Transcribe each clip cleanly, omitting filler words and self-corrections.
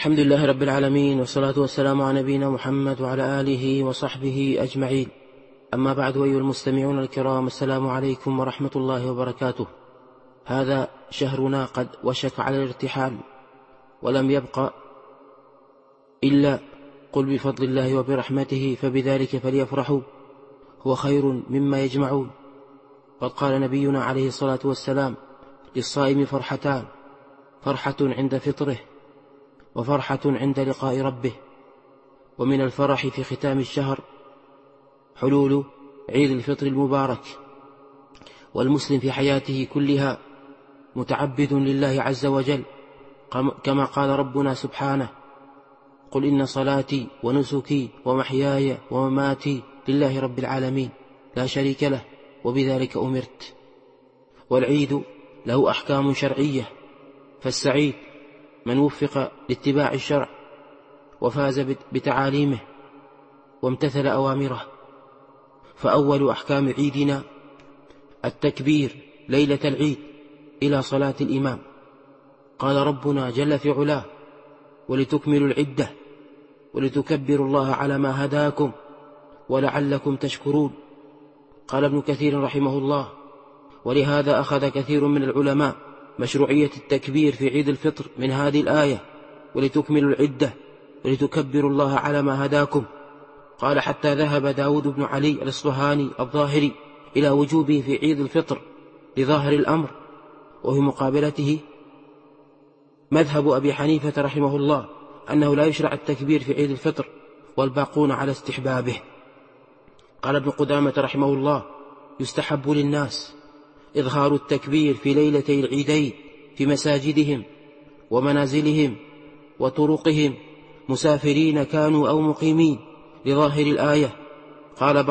الحمد لله رب العالمين، والصلاة والسلام على نبينا محمد وعلى آله وصحبه أجمعين. أما بعد، أيها المستمعون الكرام، السلام عليكم ورحمة الله وبركاته. هذا شهرنا قد وشك على الارتحال، ولم يبق إلا قل بفضل الله وبرحمته فبذلك فليفرحوا هو خير مما يجمعون. قد قال نبينا عليه الصلاة والسلام: للصائم فرحتان، فرحة عند فطره وفرحة عند لقاء ربه. ومن الفرح في ختام الشهر حلول عيد الفطر المبارك، والمسلم في حياته كلها متعبد لله عز وجل، كما قال ربنا سبحانه: قل إن صلاتي ونسكي ومحياي ومماتي لله رب العالمين لا شريك له وبذلك أمرت. والعيد له أحكام شرعية، فالسعيد من وفق لاتباع الشرع وفاز بتعاليمه وامتثل أوامره. فأول أحكام عيدنا التكبير ليلة العيد إلى صلاة الإمام. قال ربنا جل في علاه: ولتكملوا العدة ولتكبروا الله على ما هداكم ولعلكم تشكرون. قال ابن كثير رحمه الله: ولهذا أخذ كثير من العلماء مشروعية التكبير في عيد الفطر من هذه الآية: ولتكملوا العدة ولتكبروا الله على ما هداكم. قال: حتى ذهب داود بن علي الإصفهاني الظاهري إلى وجوبه في عيد الفطر لظاهر الأمر، وفي مقابلته مذهب أبي حنيفة رحمه الله أنه لا يشرع التكبير في عيد الفطر، والباقون على استحبابه. قال ابن قدامة رحمه الله: يستحب للناس إظهار التكبير في ليلتي العيدين في مساجدهم ومنازلهم وطرقهم، مسافرين كانوا أو مقيمين، لظاهر الآية. قال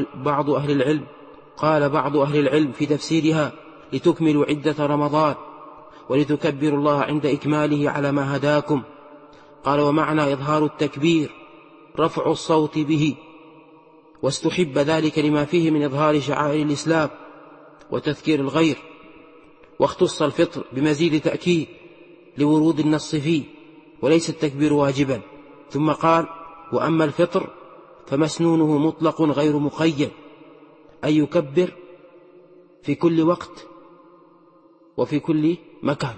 بعض أهل العلم في تفسيرها: لتكملوا عدة رمضان ولتكبروا الله عند إكماله على ما هداكم. قال: ومعنى إظهار التكبير رفع الصوت به، واستحب ذلك لما فيه من إظهار شعائر الإسلام وتذكير الغير. واختص الفطر بمزيد تأكيد لورود النص فيه، وليس التكبير واجبا. ثم قال: وأما الفطر فمسنونه مطلق غير مقيد، أي يكبر في كل وقت وفي كل مكان.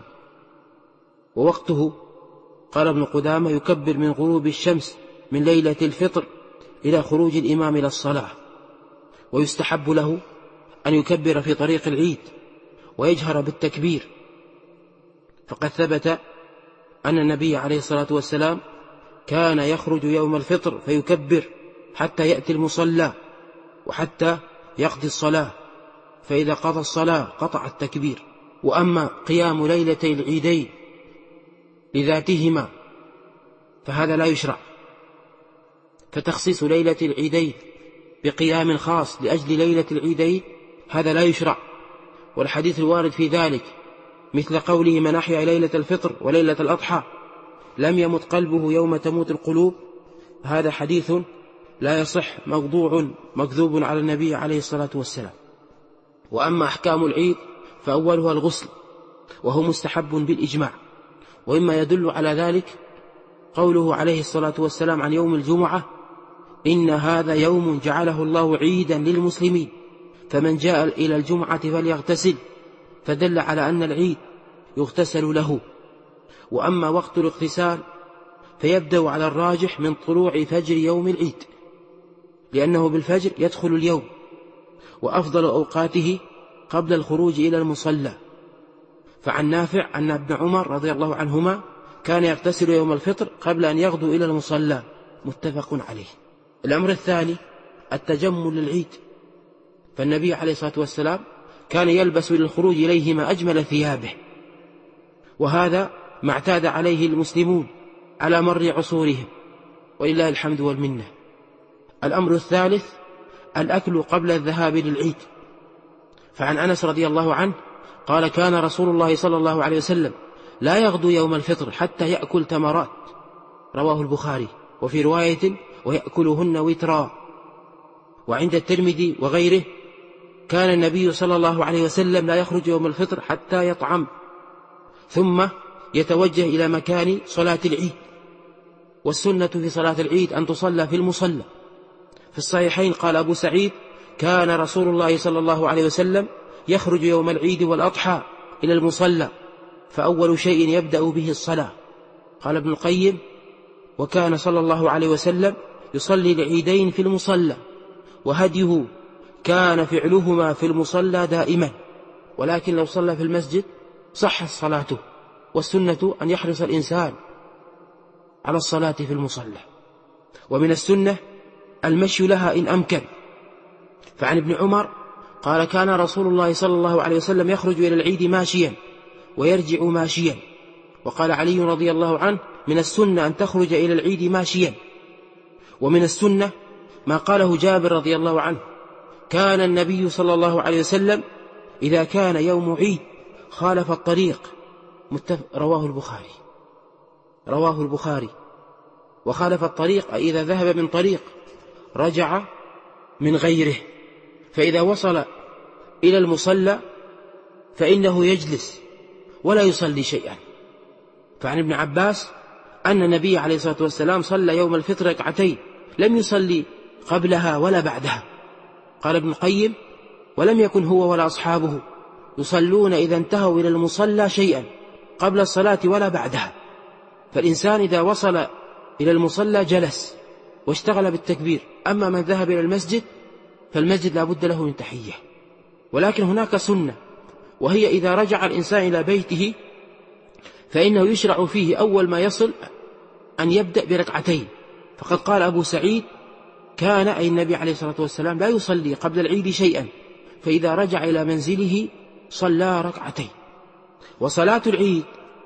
ووقته قال ابن قدامة: يكبر من غروب الشمس من ليلة الفطر إلى خروج الإمام إلى الصلاة. ويستحب له أن يكبر في طريق العيد ويجهر بالتكبير، فقد ثبت أن النبي عليه الصلاة والسلام كان يخرج يوم الفطر فيكبر حتى يأتي المصلى وحتى يقضي الصلاة، فإذا قضى الصلاة قطع التكبير. وأما قيام ليلتي العيدين لذاتهما فهذا لا يشرع، فتخصيص ليلة العيدين بقيام خاص لأجل ليلة العيدين هذا لا يشرع. والحديث الوارد في ذلك مثل قوله: من أحيا ليلة الفطر وليلة الأضحى لم يمت قلبه يوم تموت القلوب، هذا حديث لا يصح، موضوع مكذوب على النبي عليه الصلاة والسلام. وأما أحكام العيد فأولها الغسل، وهو مستحب بالإجماع. وإما يدل على ذلك قوله عليه الصلاة والسلام عن يوم الجمعة: إن هذا يوم جعله الله عيدا للمسلمين، فمن جاء إلى الجمعة فليغتسل، فدل على أن العيد يغتسل له. وأما وقت الاغتسال فيبدأ على الراجح من طلوع فجر يوم العيد، لأنه بالفجر يدخل اليوم، وأفضل أوقاته قبل الخروج إلى المصلى. فعن نافع أن ابن عمر رضي الله عنهما كان يغتسل يوم الفطر قبل أن يغدو إلى المصلى، متفق عليه. الأمر الثاني التجمل للعيد، فالنبي عليه الصلاة والسلام كان يلبس للخروج إليه ما أجمل ثيابه، وهذا ما اعتاد عليه المسلمون على مر عصورهم، ولله الحمد والمنة. الأمر الثالث الأكل قبل الذهاب للعيد، فعن أنس رضي الله عنه قال: كان رسول الله صلى الله عليه وسلم لا يغدو يوم الفطر حتى يأكل تمرات، رواه البخاري. وفي رواية: ويأكلهن وترا. وعند الترمذي وغيره: كان النبي صلى الله عليه وسلم لا يخرج يوم الفطر حتى يطعم، ثم يتوجه إلى مكان صلاة العيد. وهذا ما اعتاد عليه المسلمون على مر عصورهم، ولله الحمد والمنة. الأمر الرابع التيمم، فالنبي عليه الصلاة والسلام كان يغتسل يوم الفطر حتى يطعم، ثم يتوجه إلى مكان صلاة العيد. والسنة في صلاة العيد أن تصلى في المصلى. في الصحيحين قال أبو سعيد: كان رسول الله صلى الله عليه وسلم يخرج يوم العيد والأضحى إلى المصلى، فأول شيء يبدأ به الصلاة. قال ابن القيم: وكان صلى الله عليه وسلم يصلي العيدين في المصلى، وهديه كان فعلهما في المصلى دائما، ولكن لو صلى في المسجد صحت صلاته، والسنة أن يحرص الإنسان على الصلاة في المصلى. ومن السنة المشي لها إن أمكن، فعن ابن عمر قال: كان رسول الله صلى الله عليه وسلم يخرج إلى العيد ماشيا ويرجع ماشيا. وقال علي رضي الله عنه: من السنة أن تخرج إلى العيد ماشيا. ومن السنة ما قاله جابر رضي الله عنه: كان النبي صلى الله عليه وسلم إذا كان يوم عيد خالف الطريق، رواه البخاري. وخالف الطريق إذا ذهب من طريق رجع من غيره، فإذا وصل إلى المصلى فإنه يجلس ولا يصلي شيئا. فعن ابن عباس أن النبي عليه الصلاة والسلام صلى يوم الفطر ركعتين، لم يصلي قبلها ولا بعدها. قال ابن القيم: ولم يكن هو ولا أصحابه يصلون إذا انتهوا إلى المصلى شيئا قبل الصلاة ولا بعدها. فالإنسان إذا وصل إلى المصلى جلس واشتغل بالتكبير. أما من ذهب إلى المسجد فالمسجد لا بد له من تحية. ولكن هناك سنة، وهي إذا رجع الإنسان إلى بيته فإنه يشرع فيه أول ما يصل أن يبدأ بركعتين. فقد قال أبو سعيد: كان أي النبي عليه الصلاة والسلام لا يصلي قبل العيد شيئا، فإذا رجع إلى منزله صلى ركعتين. وصلاة العيد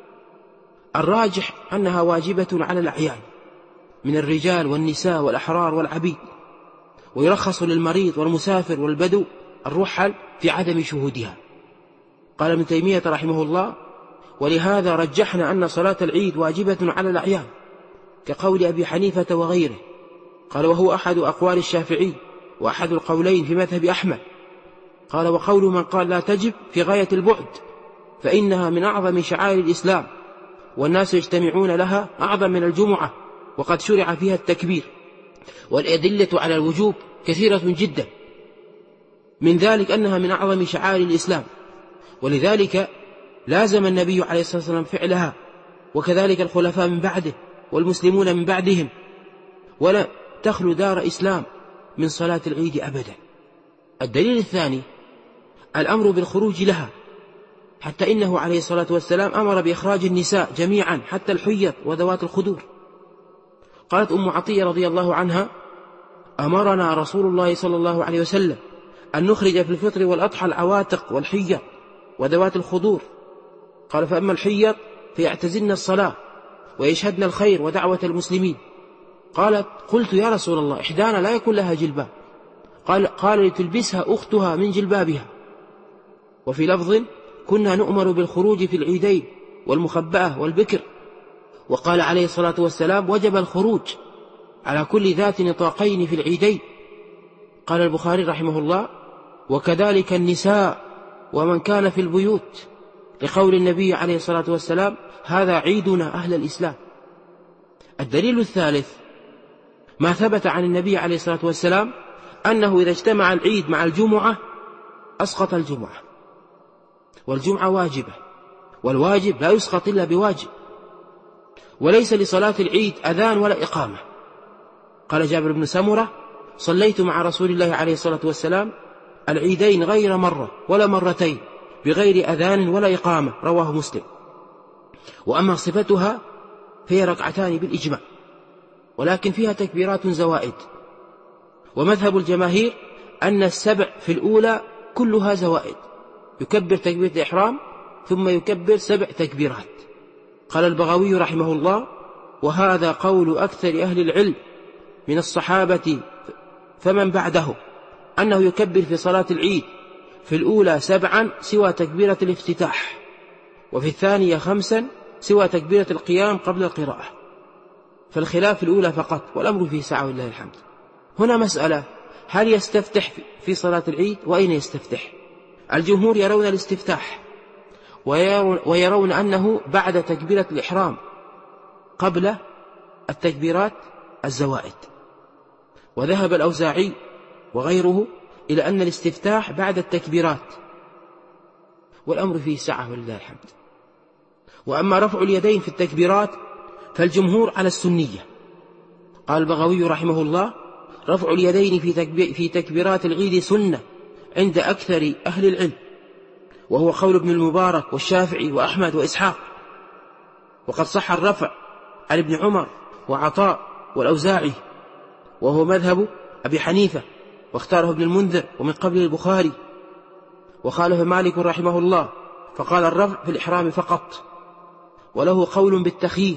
الراجح أنها واجبة على الأعيان من الرجال والنساء والأحرار والعبيد، ويرخص للمريض والمسافر والبدو الرحل في عدم شهودها. قال ابن تيمية رحمه الله: ولهذا رجحنا أن صلاة العيد واجبة على الأعيان، كقول أبي حنيفة وغيره. قال: وهو أحد أقوال الشافعي وأحد القولين في مذهب أحمد. قال: وقول من قال لا تجب في غاية البعد، فإنها من أعظم شعائر الإسلام، والناس يجتمعون لها أعظم من الجمعة، وقد شرع فيها التكبير. والأدلة على الوجوب كثيرة جدا، من ذلك أنها من أعظم شعائر الإسلام، ولذلك لازم النبي عليه الصلاة والسلام فعلها، وكذلك الخلفاء من بعده والمسلمون من بعدهم، ولا تخلو دار إسلام من صلاة العيد أبدا. الدليل الثاني الأمر بالخروج لها، حتى إنه عليه الصلاة والسلام أمر بإخراج النساء جميعا حتى الحيض وذوات الخدور. قالت أم عطية رضي الله عنها: أمرنا رسول الله صلى الله عليه وسلم أن نخرج في الفطر والأضحى العواتق والحيض وذوات الخدور. قال: فأما الحيض فيعتزلن الصلاة ويشهدن الخير ودعوة المسلمين. قالت: قلت يا رسول الله، إحدانا لا يكون لها جلباب. قال: لتلبسها أختها من جلبابها. وفي لفظ: كنا نؤمر بالخروج في العيدين والمخبأة والبكر. وقال عليه الصلاة والسلام: وجب الخروج على كل ذات نطاقين في العيدين. قال البخاري رحمه الله: وكذلك النساء ومن كان في البيوت، لقول النبي عليه الصلاة والسلام: هذا عيدنا أهل الإسلام. الدليل الثالث ما ثبت عن النبي عليه الصلاة والسلام أنه إذا اجتمع العيد مع الجمعة أسقط الجمعة، والجمعة واجبة، والواجب لا يسقط إلا بواجب، وليس لصلاة العيد أذان ولا إقامة. قال جابر بن سمرة: صليت مع رسول الله عليه الصلاة والسلام العيدين غير مرة ولا مرتين بغير أذان ولا إقامة، رواه مسلم. وأما صفتها فهي ركعتان بالإجماع، ولكن فيها تكبيرات زوائد. ومذهب الجماهير أن السبع في الأولى كلها زوائد، يكبر تكبيرة الإحرام ثم يكبر 7 تكبيرات. قال البغوي رحمه الله: وهذا قول أكثر أهل العلم من الصحابة فمن بعده، أنه يكبر في صلاة العيد في الأولى 7 سوى تكبيرة الافتتاح، وفي الثانية 5 سوى تكبيرة القيام قبل القراءة. فالخلاف في الأولى فقط، والأمر فيه سعة ولله الحمد. هنا مسألة: هل يستفتح في صلاة العيد وأين يستفتح؟ الجمهور يرون الاستفتاح، ويرون أنه بعد تكبيرة الإحرام قبل التكبيرات الزوائد. وذهب الأوزاعي وغيره إلى أن الاستفتاح بعد التكبيرات، والأمر فيه سعة ولله الحمد. وأما رفع اليدين في التكبيرات فالجمهور على السنية. قال البغوي رحمه الله: رفع اليدين في تكبيرات العيد سنة عند أكثر أهل العلم، وهو قول ابن المبارك والشافعي وأحمد وإسحاق. وقد صح الرفع عن ابن عمر وعطاء والأوزاعي، وهو مذهب أبي حنيفة، واختاره ابن المنذر ومن قبل البخاري. وخالف مالك رحمه الله فقال الرفع في الإحرام فقط، وله قول بالتخيير.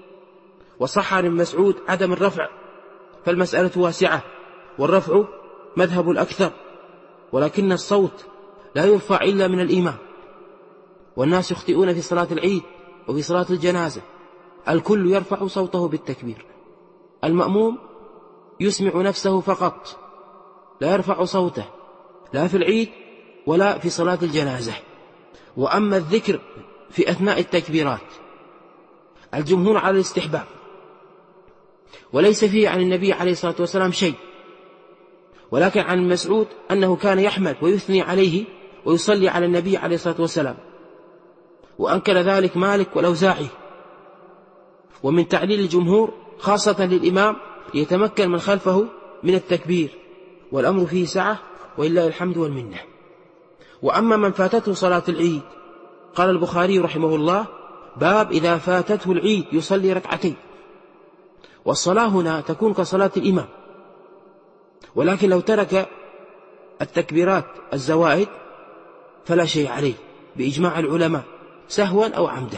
وصح عن ابن مسعود عدم الرفع، فالمسألة واسعة، والرفع مذهب الأكثر، ولكن الصوت لا يرفع إلا من الإمام. والناس يخطئون في صلاة العيد وفي صلاة الجنازة، الكل يرفع صوته بالتكبير، المأموم يسمع نفسه فقط، لا يرفع صوته لا في العيد ولا في صلاة الجنازة. وأما الذكر في أثناء التكبيرات الجمهور على الاستحباب، وليس فيه عن النبي عليه الصلاة والسلام شيء، ولكن عن المسعود أنه كان يحمد ويثني عليه ويصلي على النبي عليه الصلاة والسلام، وأنكر ذلك مالك والأوزاعي. ومن تعليل الجمهور خاصة للإمام ليتمكن من خلفه من التكبير، والأمر فيه سعة ولله الحمد والمنة. وأما من فاتته صلاة العيد قال البخاري رحمه الله: باب إذا فاتته العيد يصلي ركعتين. والصلاة هنا تكون كصلاة الإمام، ولكن لو ترك التكبيرات الزوائد فلا شيء عليه بإجماع العلماء، سهوا أو عمدا.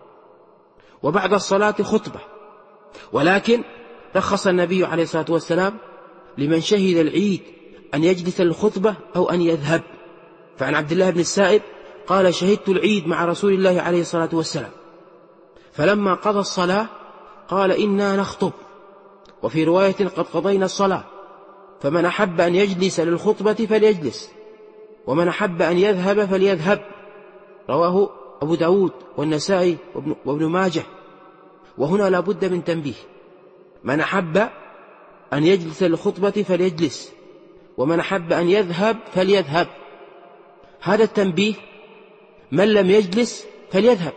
وبعد الصلاة خطبة، ولكن رخص النبي عليه الصلاة والسلام لمن شهد العيد أن يجلس للخطبة أو أن يذهب. فعن عبد الله بن السائب قال: شهدت العيد مع رسول الله عليه الصلاة والسلام، فلما قضى الصلاة قال: إنا نخطب. وفي رواية: قد قضينا الصلاة، فمن أحب أن يجلس للخطبة فليجلس، ومن أحب أن يذهب فليذهب. رواه أبو داود والنسائي وابن ماجه. وهنا لا بد من تنبيه: من أحب أن يجلس للخطبة فليجلس، ومن أحب أن يذهب فليذهب. هذا التنبيه: من لم يجلس فليذهب،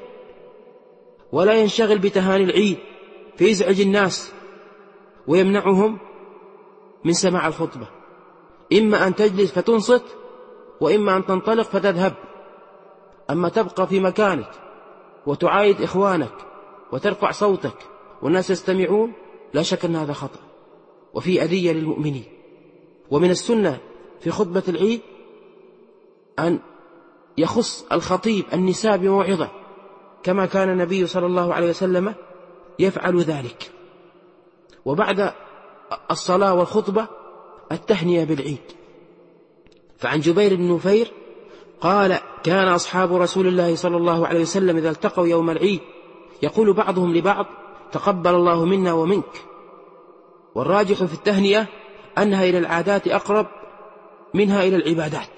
ولا ينشغل بتهاني العيد فيزعج الناس ويمنعهم من سماع الخطبة. إما أن تجلس فتنصت، وإما أن تنطلق فتذهب. أما تبقى في مكانك وتعايد إخوانك وترفع صوتك والناس يستمعون، لا شك أن هذا خطأ وفي أذية للمؤمنين. ومن السنة في خطبة العيد أن يخص الخطيب النساء بموعظة، كما كان النبي صلى الله عليه وسلم يفعل ذلك. وبعد الصلاة والخطبة التهنئة بالعيد. فعن جبير بن نفير قال: كان أصحاب رسول الله صلى الله عليه وسلم إذا التقوا يوم العيد يقول بعضهم لبعض: تقبل الله منا ومنك. والراجح في التهنئة أنها إلى العادات أقرب منها إلى العبادات،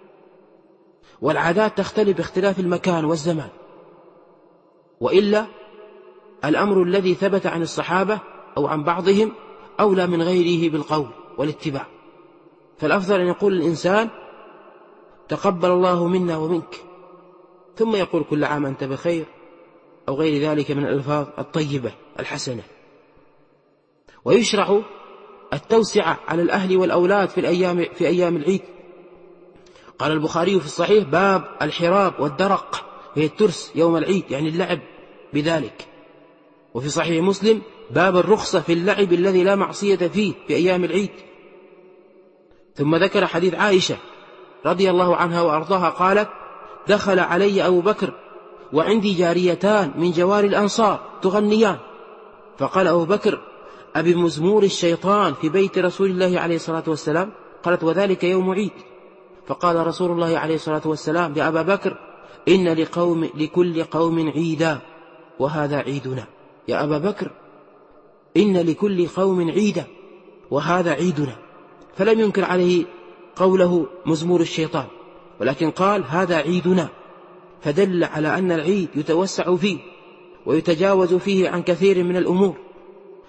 والعادات تختلف باختلاف المكان والزمان، وإلا الأمر الذي ثبت عن الصحابة أو عن بعضهم أولى من غيره بالقول والاتباع. فالأفضل أن يقول الإنسان: تقبل الله منا ومنك، ثم يقول: كل عام أنت بخير، أو غير ذلك من الألفاظ الطيبة الحسنة. ويشرع التوسعة على الأهل والأولاد في أيام العيد. قال البخاري في الصحيح: باب الحراب والدرق، هي الترس يوم العيد، يعني اللعب بذلك. وفي صحيح مسلم: باب الرخصة في اللعب الذي لا معصية فيه في أيام العيد. ثم ذكر حديث عائشة رضي الله عنها وأرضاها قالت: دخل علي أبو بكر وعندي جاريتان من جوار الأنصار تغنيان، فقال أبو بكر: أبي مزمور الشيطان في بيت رسول الله عليه الصلاة والسلام؟ قالت: وذلك يوم عيد. فقال رسول الله عليه الصلاة والسلام يا أبا بكر: إن لكل قوم عيدا، وهذا عيدنا. يا أبا بكر، إن لكل قوم عيدا، وهذا عيدنا. فلم ينكر عليه قوله مزمور الشيطان، ولكن قال: هذا عيدنا، فدل على أن العيد يتوسع فيه ويتجاوز فيه عن كثير من الأمور.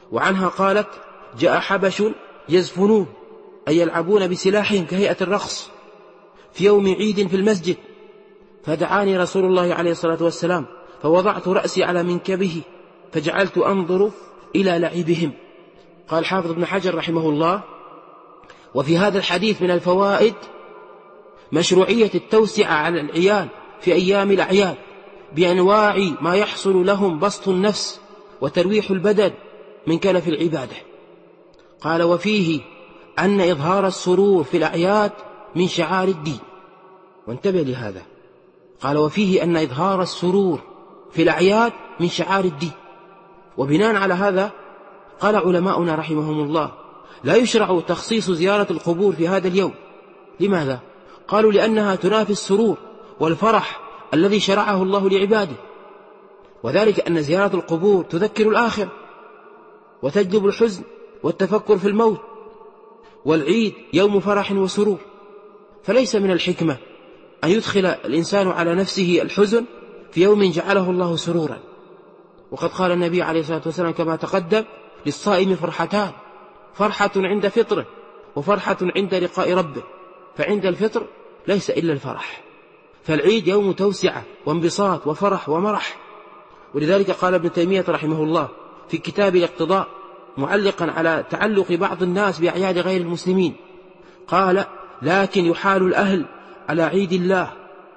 وعنها قالت: جاء حبش يزفنون، أي يلعبون بسلاحهم كهيئة الرقص، في يوم عيد في المسجد، فدعاني رسول الله عليه الصلاة والسلام، فوضعت رأسي على منكبه، فجعلت أنظر إلى لعبهم. قال حافظ ابن حجر رحمه الله: وفي هذا الحديث من الفوائد مشروعية التوسعة على العيال في أيام الأعياد بأنواع ما يحصل لهم بسط النفس وترويح البدن من كنف العبادة. قال: وفيه أن إظهار السرور في الأعياد من شعار الدين. وانتبه لهذا، قال: وفيه أن إظهار السرور في الأعياد من شعار الدين. وبناء على هذا قال علماؤنا رحمهم الله: لا يشرع تخصيص زيارة القبور في هذا اليوم. لماذا؟ قالوا: لأنها تنافي السرور والفرح الذي شرعه الله لعباده، وذلك أن زيارة القبور تذكر الآخرة وتجلب الحزن والتفكر في الموت، والعيد يوم فرح وسرور، فليس من الحكمة أن يدخل الإنسان على نفسه الحزن في يوم جعله الله سرورا. وقد قال النبي عليه الصلاة والسلام كما تقدم: للصائم فرحتان، فرحة عند فطره وفرحة عند لقاء ربه، فعند الفطر ليس إلا الفرح، فالعيد يوم توسعة وانبساط وفرح ومرح. ولذلك قال ابن تيمية رحمه الله في كتاب الاقتضاء معلقا على تعلق بعض الناس بأعياد غير المسلمين، قال: لكن يحال الأهل على عيد الله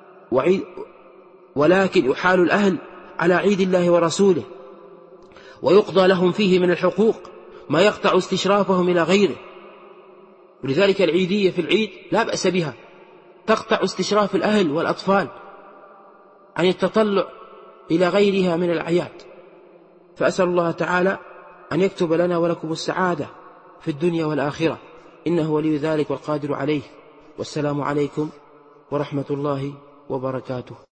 ولكن يحال الأهل على عيد الله ورسوله، ويقضى لهم فيه من الحقوق ما يقطع استشرافهم إلى غيره. ولذلك العيدية في العيد لا بأس بها، تقطع استشراف الأهل والأطفال عن التطلع إلى غيرها من الأعياد. فأسأل الله تعالى أن يكتب لنا ولكم السعادة في الدنيا والآخرة، إنه ولي ذلك والقادر عليه. والسلام عليكم ورحمة الله وبركاته.